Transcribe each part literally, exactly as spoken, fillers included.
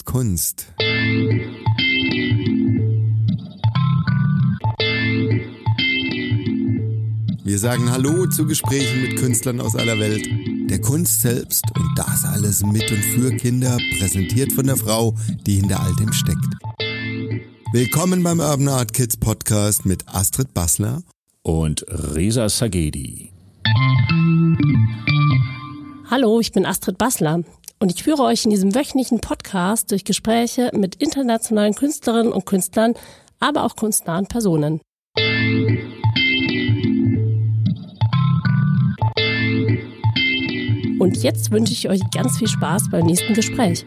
Kunst. Wir sagen Hallo zu Gesprächen mit Künstlern aus aller Welt, der Kunst selbst und das alles mit und für Kinder, präsentiert von der Frau, die hinter all dem steckt. Willkommen beim Urban Art Kids Podcast mit Astrid Bassler und Reza Sagedi. Hallo, ich bin Astrid Bassler und ich führe euch in diesem wöchentlichen Podcast durch Gespräche mit internationalen Künstlerinnen und Künstlern, aber auch kunstnahen Personen. Und jetzt wünsche ich euch ganz viel Spaß beim nächsten Gespräch.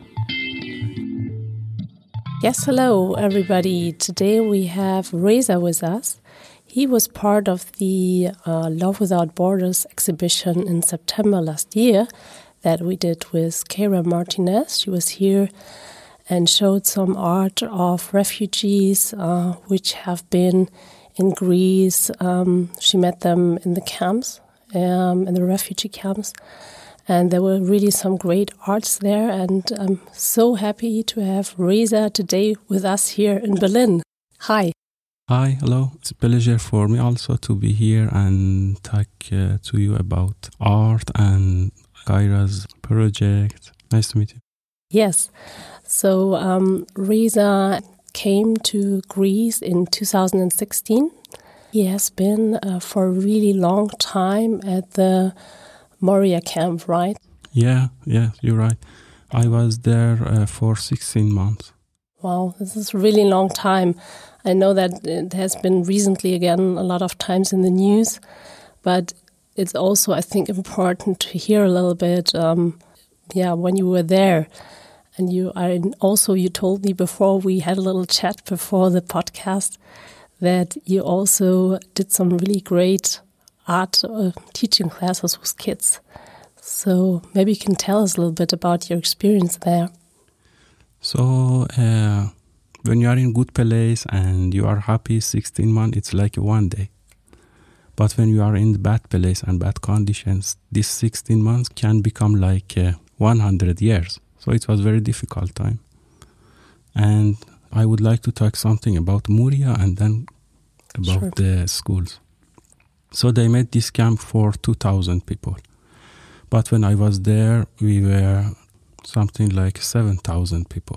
Yes, hello everybody. Today we have Reza with us. He was part of the uh, Love Without Borders exhibition in September last year that we did with Keira Martinez. She was here and showed some art of refugees uh, which have been in Greece. Um, she met them in the camps, um, in the refugee camps. And there were really some great arts there, and I'm so happy to have Reza today with us here in Berlin. Hi. Hi, hello. It's a pleasure for me also to be here and talk uh, to you about art and Keira's project. Nice to meet you. Yes. So um, Reza came to Greece in two thousand sixteen. He has been uh, for a really long time at the Moria camp, right? Yeah, yeah, you're right. I was there uh, for sixteen months. Wow, this is a really long time. I know that it has been recently again a lot of times in the news, but it's also, I think, important to hear a little bit, um, yeah, when you were there. And you are in, also, you told me before we had a little chat before the podcast that you also did some really great art uh, teaching classes with kids. So maybe you can tell us a little bit about your experience there. So uh, when you are in good place and you are happy, sixteen months, it's like one day. But when you are in bad place and bad conditions, this sixteen months can become like uh, one hundred years. So it was very difficult time. And I would like to talk something about Moria and then about Sure. the schools. So they made this camp for two thousand people. But when I was there, we were something like seven thousand people.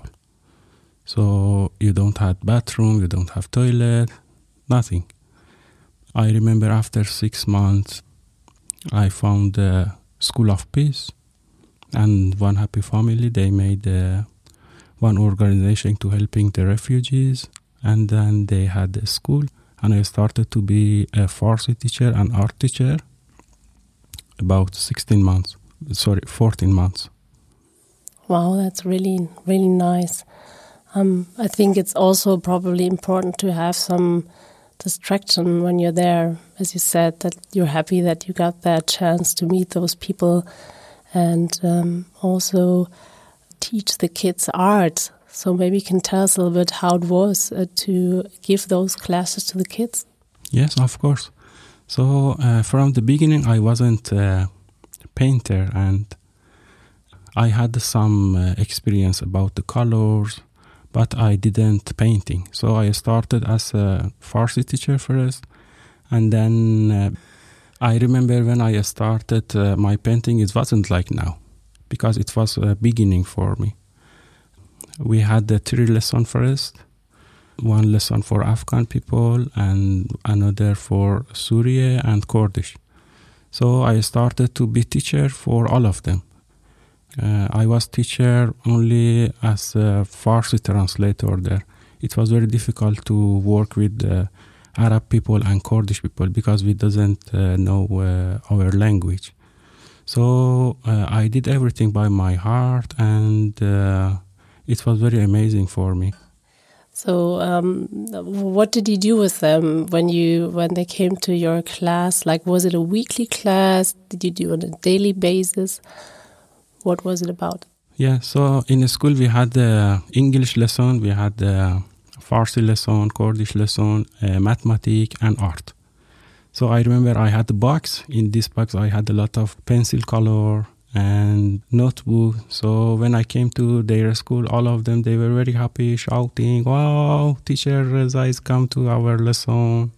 So you don't have bathroom, you don't have toilet, nothing. I remember after six months, I found the School of Peace and One Happy Family. They made uh, one organization to helping the refugees, and then they had a school. And I started to be a Farsi teacher and art teacher about sixteen months, sorry, fourteen months. Wow, that's really, really nice. Um, I think it's also probably important to have some distraction when you're there. As you said, that you're happy that you got that chance to meet those people and um, also teach the kids art. So maybe you can tell us a little bit how it was uh, to give those classes to the kids. Yes, of course. So uh, from the beginning, I wasn't a painter, and I had some uh, experience about the colors, but I didn't painting. So I started as a Farsi teacher first, and then uh, I remember when I started uh, my painting, it wasn't like now, because it was a beginning for me. We had the three lessons first, one lesson for Afghan people and another for Syria and Kurdish. So I started to be teacher for all of them. Uh, I was teacher only as a Farsi translator there. It was very difficult to work with uh, Arab people and Kurdish people because we doesn't uh, know uh, our language. So uh, I did everything by my heart, and uh, it was very amazing for me. So um, what did you do with them when you when they came to your class? Like, was it a weekly class? Did you do it on a daily basis? What was it about? Yeah, so in the school we had the English lesson, we had the Farsi lesson, Kurdish lesson, uh, mathematics and art. So I remember I had a box. In this box I had a lot of pencil color and notebook. So when I came to their school, all of them, they were very happy, shouting, "Wow, teacher Reza is come to our lesson."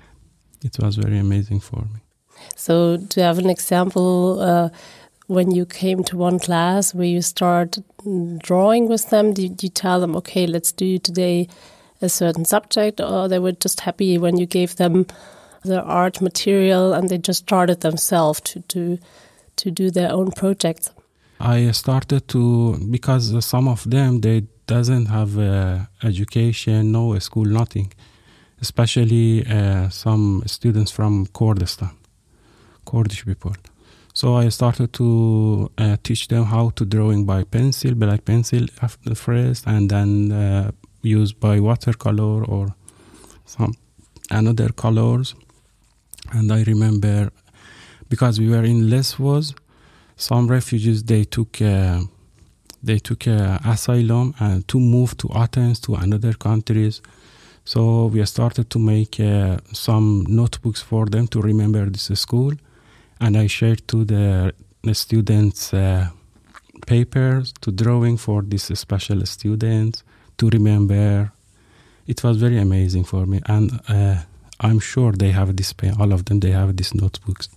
It was very amazing for me. So to have an example, uh, when you came to one class where you start drawing with them, did you tell them, okay, let's do today a certain subject, or they were just happy when you gave them the art material and they just started themselves to, to, to do their own projects? I started to, because some of them, they doesn't have uh, education, no school, nothing. Especially uh, some students from Kurdistan, Kurdish people. So I started to uh, teach them how to drawing by pencil, black pencil after first, and then uh, use by watercolor or some another colors. And I remember, because we were in Lesvos, some refugees, they took uh, they took uh, asylum and to move to Athens, to another countries. So we started to make uh, some notebooks for them to remember this school. And I shared to the, the students uh, papers to drawing for these special students to remember. It was very amazing for me. And uh, I'm sure they have this, all of them, they have these notebooks.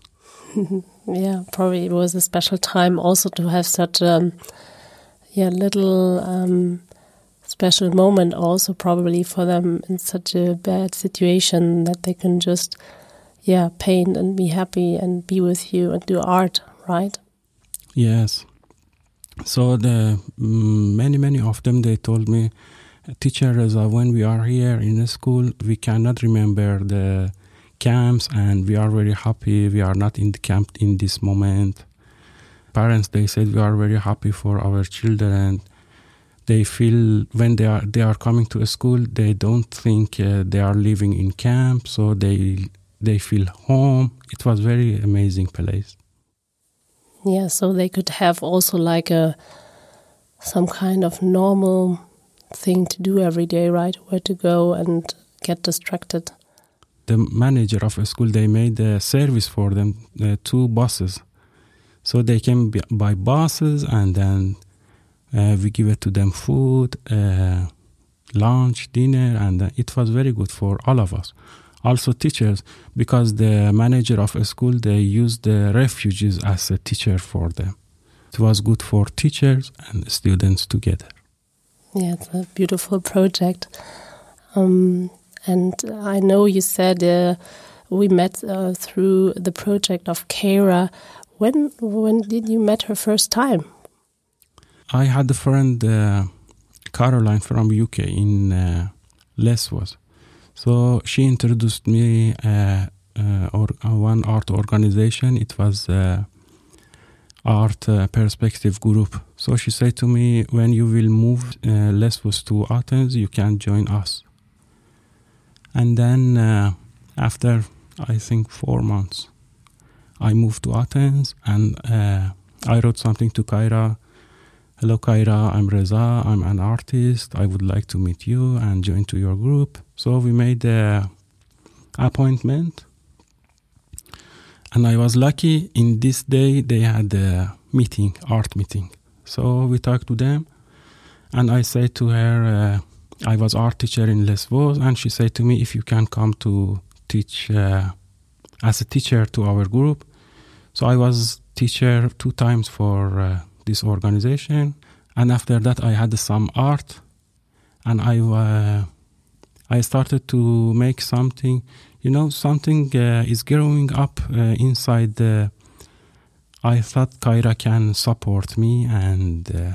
Yeah, probably it was a special time also to have such a yeah, little um, special moment also probably for them in such a bad situation that they can just yeah, paint and be happy and be with you and do art, right? Yes. So the mm, many, many of them, they told me, teacher Reza, when we are here in the school, we cannot remember the camps and we are very happy. We are not in the camp in this moment. Parents, they said, we are very happy for our children. They feel when they are they are coming to a school, they don't think uh, they are living in camp, so they they feel home. It was very amazing place. Yeah, so they could have also like a some kind of normal thing to do every day, right? Where to go and get distracted. The manager of a school, they made a service for them, uh, two buses. So they came by buses and then uh, we give it to them food, uh, lunch, dinner, and uh, it was very good for all of us. Also teachers, because the manager of a school, they used the refugees as a teacher for them. It was good for teachers and students together. Yeah, it's a beautiful project. Um, and I know you said uh, we met uh, through the project of Kara. When when did you met her first time? I had a friend, uh, Caroline from U K in uh, Lesvos. So she introduced me uh, uh, or uh, one art organization. It was uh, Art uh, Perspective Group. So she said to me, when you will move uh, Lesvos to Athens, you can join us. And then uh, after, I think, four months, I moved to Athens and uh, I wrote something to Kaira. Hello, Kaira, I'm Reza. I'm an artist. I would like to meet you and join to your group. So we made an appointment. And I was lucky, in this day, they had a meeting, art meeting. So we talked to them. And I said to her, uh, I was art teacher in Lesvos. And she said to me, if you can come to teach uh, as a teacher to our group. So I was teacher two times for uh, this organization. And after that, I had some art. And I, uh, I started to make something. You know, something uh, is growing up uh, inside. The, I thought Kaira can support me, and uh,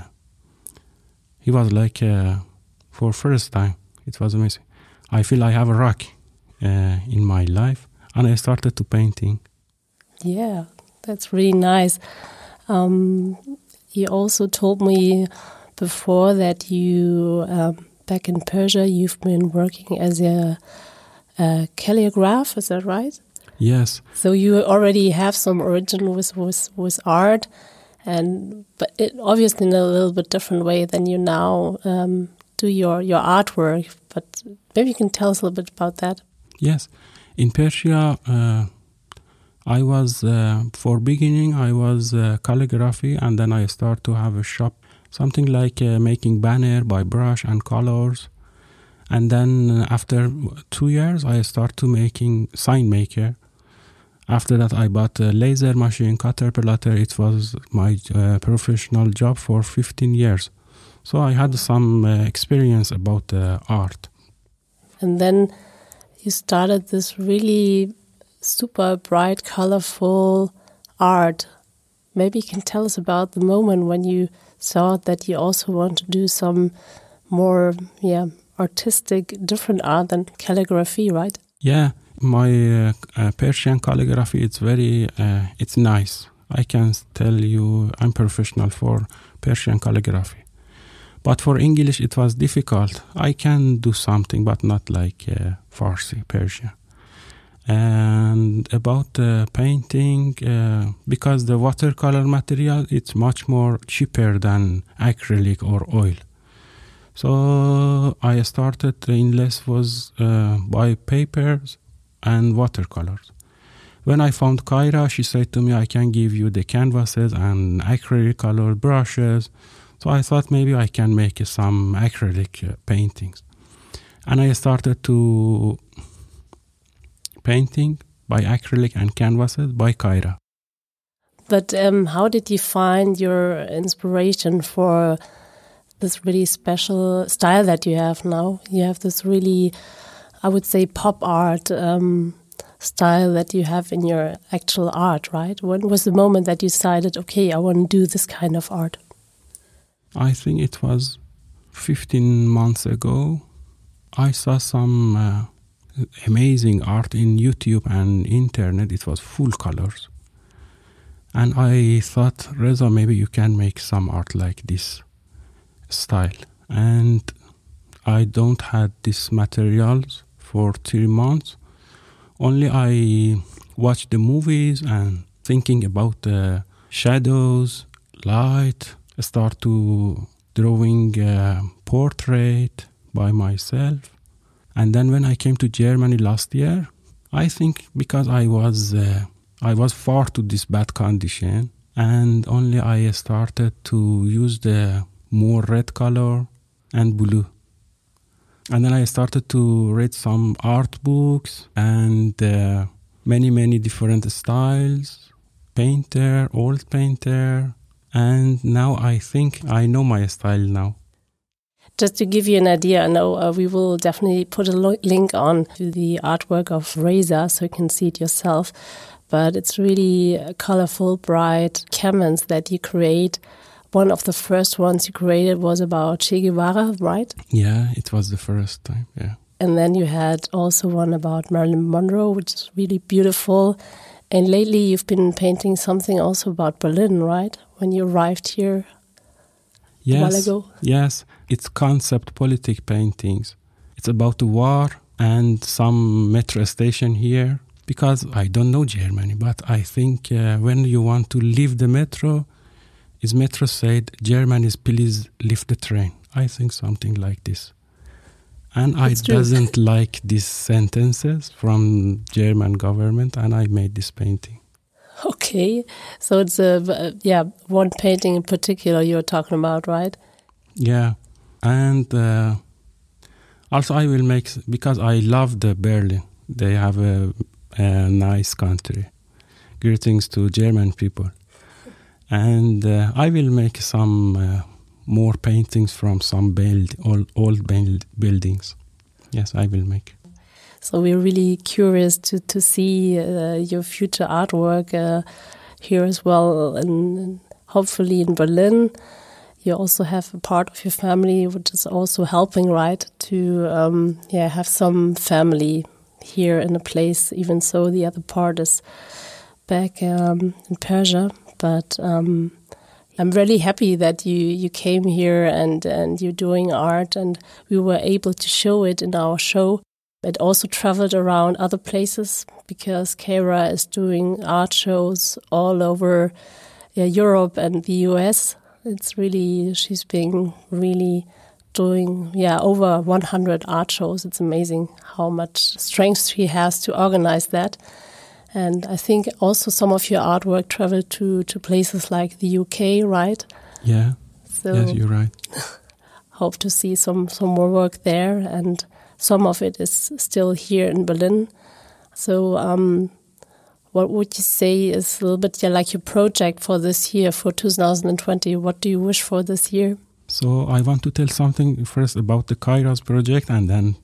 he was like, uh, for first time, it was amazing. I feel I have a rock uh, in my life, and I started to painting. Yeah, that's really nice. Um, you also told me before that you, um, back in Persia, you've been working as a Uh, calligraph, is that right? Yes. So you already have some origin with, with, with art, and but it obviously in a little bit different way than you now um, do your, your artwork. But maybe you can tell us a little bit about that. Yes. In Persia, uh, I was, uh, for beginning, I was uh, calligraphy, and then I start to have a shop, something like uh, making banner by brush and colors. And then uh, after two years, I start to making sign maker. After that, I bought a laser machine, Caterpillar. It was my uh, professional job for fifteen years. So I had some uh, experience about uh, art. And then you started this really super bright, colorful art. Maybe you can tell us about the moment when you thought that you also want to do some more, yeah, artistic, different art than calligraphy, right? Yeah, my uh, uh, Persian calligraphy, it's very, uh, it's nice. I can tell you I'm professional for Persian calligraphy. But for English, it was difficult. I can do something, but not like uh, Farsi, Persian. And about uh, painting, uh, because the watercolor material, it's much more cheaper than acrylic or oil. So I started in less was uh, by papers and watercolors. When I found Kyra, she said to me, I can give you the canvases and acrylic color brushes. So I thought maybe I can make some acrylic uh, paintings. And I started to painting by acrylic and canvases by Kyra. But um, how did you find your inspiration for this really special style that you have now? You have this really, I would say, pop art um, style that you have in your actual art, right? When was the moment that you decided, okay, I want to do this kind of art? I think it was fifteen months ago. I saw some uh, amazing art in YouTube and internet. It was full colors. And I thought, Reza, maybe you can make some art like this style. And I don't had these materials for three months. Only I watched the movies and thinking about the shadows, light, start to drawing a portrait by myself. And then when I came to Germany last year, I think because I was uh, I was far to this bad condition, and only I started to use the more red color and blue. And then I started to read some art books and uh, many, many different styles, painter, old painter. And now I think I know my style now. Just to give you an idea, I know uh, we will definitely put a lo- link on to the artwork of Reza so you can see it yourself. But it's really a colorful, bright canvas that you create. One of the first ones you created was about Che Guevara, right? Yeah, it was the first time, yeah. And then you had also one about Marilyn Monroe, which is really beautiful. And lately you've been painting something also about Berlin, right? When you arrived here yes, a while ago. Yes, it's concept politic paintings. It's about the war and some metro station here. Because I don't know Germany, but I think uh, when you want to leave the metro, is metro said, Germany's please leave the train. I think something like this. And That's I true. doesn't like these sentences from German government, and I made this painting. Okay, so it's a, uh, yeah, one painting in particular you're talking about, right? Yeah, and uh, also I will make, because I love the Berlin. They have a, a nice country. Greetings to German people. And uh, I will make some uh, more paintings from some build, old, old build, buildings. Yes, I will make. So we're really curious to, to see uh, your future artwork uh, here as well, and hopefully in Berlin. You also have a part of your family which is also helping, right, to um, yeah have some family here in a place. Even so, the other part is back um, in Persia. But um, I'm really happy that you, you came here and, and you're doing art, and we were able to show it in our show. It also traveled around other places because Kyra is doing art shows all over yeah, Europe and the U S. It's really, she's been really doing, yeah, over one hundred art shows. It's amazing how much strength she has to organize that. And I think also some of your artwork traveled to, to places like the U K, right? Yeah, so yes, you're right. Hope to see some, some more work there, and some of it is still here in Berlin. So um, what would you say is a little bit yeah, like your project for this year, for two thousand twenty? What do you wish for this year? So I want to tell something first about the Kairos project, and then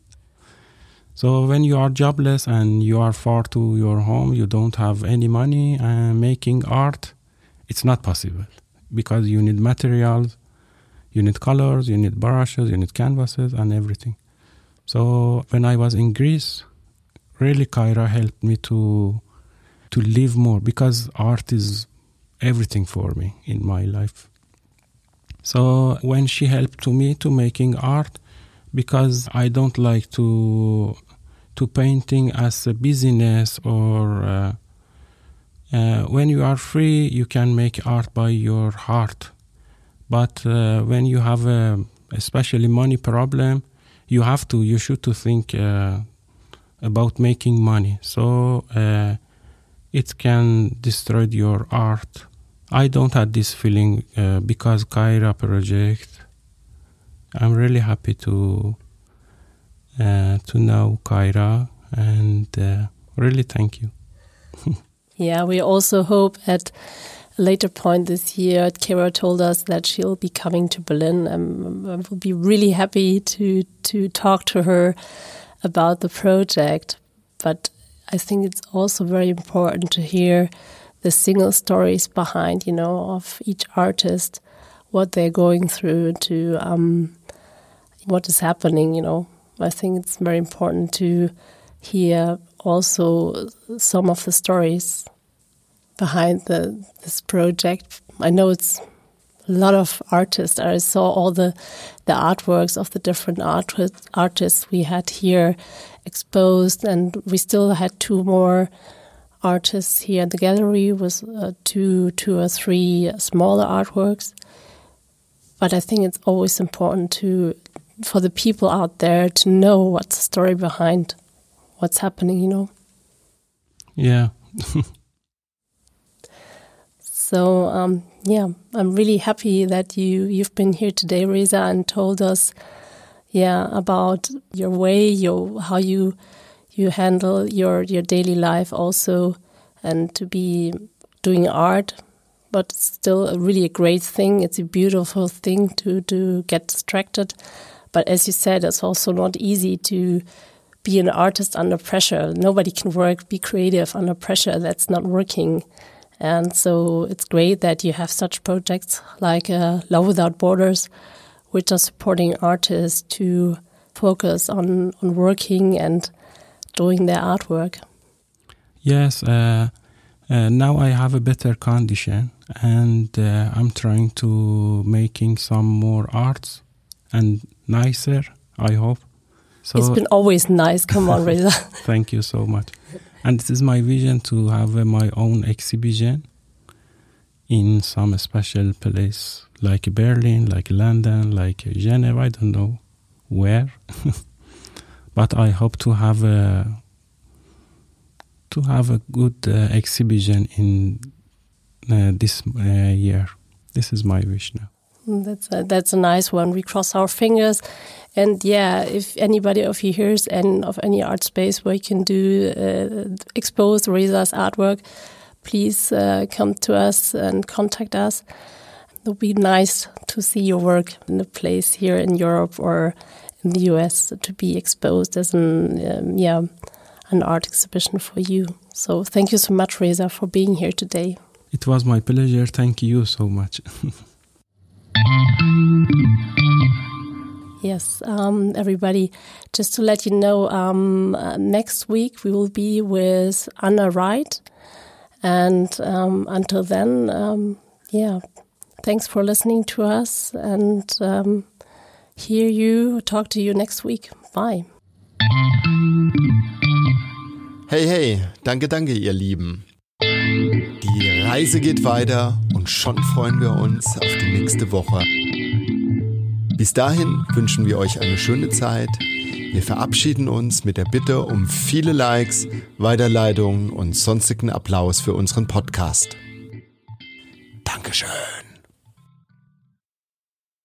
so when you are jobless and you are far to your home, you don't have any money, and making art, it's not possible because you need materials, you need colors, you need brushes, you need canvases and everything. So when I was in Greece, really Kyra helped me to to live more, because art is everything for me in my life. So when she helped to me to making art, because I don't like to to painting as a business, or uh, uh, when you are free, you can make art by your heart. But uh, when you have a especially money problem, you have to, you should to think uh, about making money. So uh, it can destroy your art. I don't have this feeling uh, because Kyra project. I'm really happy to uh, to know Kyra, and uh, really thank you. Yeah, we also hope at a later point this year, Kyra told us that she'll be coming to Berlin. Um, I will be really happy to to talk to her about the project. But I think it's also very important to hear the single stories behind, you know, of each artist, what they're going through, to um, what is happening, you know. I think it's very important to hear also some of the stories behind the this project. I know it's a lot of artists. I saw all the, the artworks of the different art, artists we had here exposed, and we still had two more artists here in the gallery with uh, two, two or three smaller artworks. But I think it's always important to for the people out there to know what's the story behind what's happening, you know. Yeah. So, um, yeah, I'm really happy that you, you've been here today, Reza, and told us, yeah, about your way, your how you you handle your, your daily life also, and to be doing art, but still a really a great thing. It's a beautiful thing to, to get distracted. But as you said, it's also not easy to be an artist under pressure. Nobody can work, be creative under pressure. That's not working. And so it's great that you have such projects like uh, Love Without Borders, which are supporting artists to focus on, on working and doing their artwork. Yes, uh, uh, now I have a better condition, and uh, I'm trying to making some more arts and nicer, I hope. So it's been always nice. Come on, Reza. Thank you so much. And this is my vision, to have uh, my own exhibition in some special place, like Berlin, like London, like Geneva, I don't know where. But I hope to have a, to have a good uh, exhibition in uh, this uh, year. This is my wish now. That's a, that's a nice one. We cross our fingers. And yeah, if anybody of you hears and of any art space where you can do uh, expose Reza's artwork, please uh, come to us and contact us. It would be nice to see your work in a place here in Europe or in the U S to be exposed as an um, yeah an art exhibition for you. So thank you so much, Reza, for being here today. It was my pleasure. Thank you so much. Yes, um, everybody, just to let you know, um, uh, next week we will be with Anna Wright. And um, until then, um, yeah, thanks for listening to us, and um, hear you, talk to you next week. Bye. Hey, hey, danke, danke, ihr Lieben. Die Reise geht weiter und schon freuen wir uns auf die nächste Woche. Bis dahin wünschen wir euch eine schöne Zeit. Wir verabschieden uns mit der Bitte um viele Likes, Weiterleitungen und sonstigen Applaus für unseren Podcast. Dankeschön.